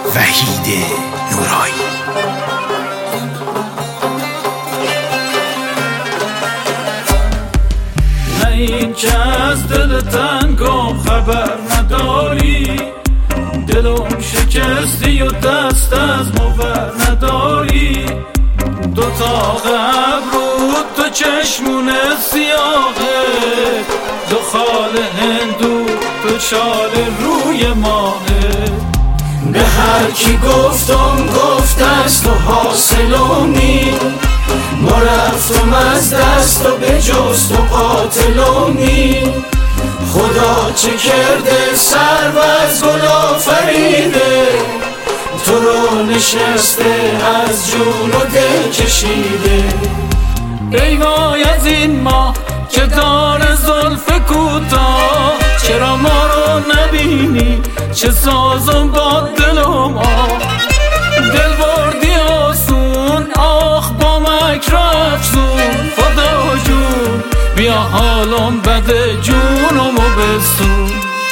وحید نورایی. نه این که از دل تنگم خبر نداری، دلم شکستی و دست از مبر نداری. دوتا ابرو تو چشمون سیاهه، دو خال هندو تو شال روی ماهه. به هر کی گفتم گفتست و حاصلونی، ما رفتم از دست و به جست و قاتلونی. خدا چه کرده سرو از گل آفریده، تو رو نشسته از جون و دل کشیده. ای وای از این ماه که دار زلف کوتاه، چرا ما رو نبینی چه سازم با دلم آه. دل بردی آسون آخ با مکر افزون، خدا جون بیا حالم بده جونمو بسون.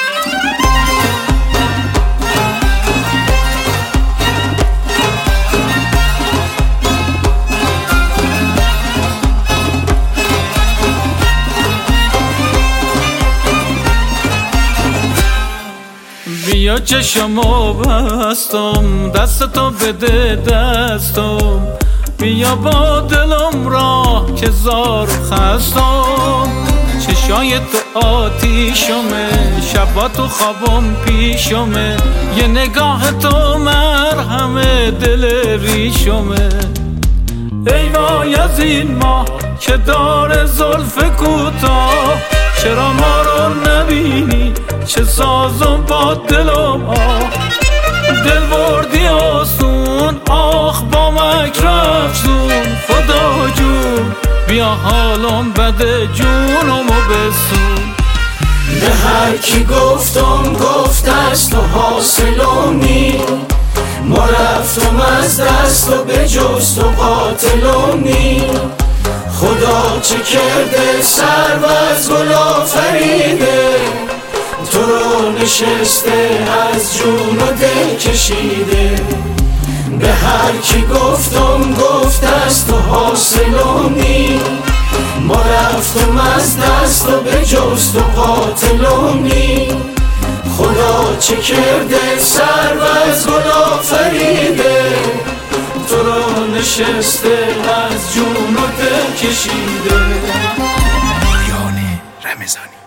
بیا چشمو بستم دستتو بده دستم، بیا با دلم راه که زار خستم. چشای تو آتیشمه شبا تو خوابم پیشمه، یه نگاه تو مرهمه دل ریشمه. ای وای از این ماه که دار زلف کوتاه، چرا ما رو نبینی چه سازم با دلم آه. دل بردی آسون آخ با مکر افزون، خدا جون بیا حالم بده جونمو بسون. به هر کی گفتم گفتست و حاصلونی، ما رفتم از دست و به جست و قاتلونی. خدا چه کرده سرو از گل آفریده، تو رو نشسته از جون و دل کشیده. به هر کی گفتم گفتست و حاصلونی، ما رفتم از دست و به جست و قاتلونی. خدا چه کرده سرو از گل آفریده، تو رو نشسته از جون و دل کشیده. پایان رمضانی.